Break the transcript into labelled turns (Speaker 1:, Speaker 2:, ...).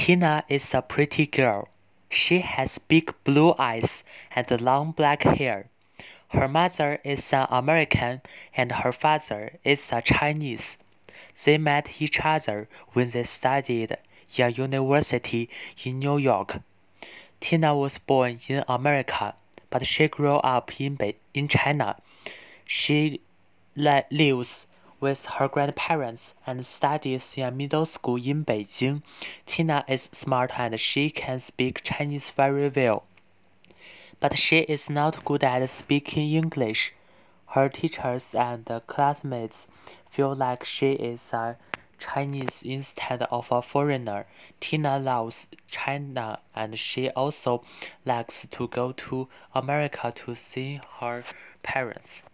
Speaker 1: Tina is a pretty girl. She has big blue eyes and long black hair. Her mother is an American and her father is a Chinese. They met each other when they studied at a university in New York. Tina was born in America, but she grew up in China. She lives with her grandparents and studies in a middle school in Beijing. Tina is smart and she can speak Chinese very well, but she is not good at speaking English. Her teachers and classmates feel like she is a Chinese instead of a foreigner. Tina loves China and she also likes to go to America to see her parents.